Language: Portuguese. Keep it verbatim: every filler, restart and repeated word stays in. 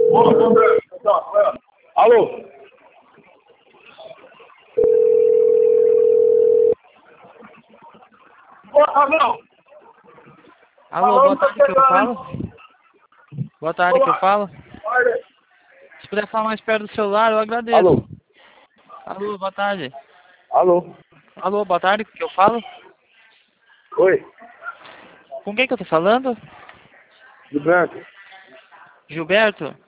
Alô? Alô, boa tarde, que eu falo? Boa tarde, que eu falo? Se puder falar mais perto do celular, eu agradeço. Alô? Alô, boa tarde. Alô? Alô, boa tarde, que eu falo? Oi? Com quem que eu tô falando? Gilberto? Gilberto?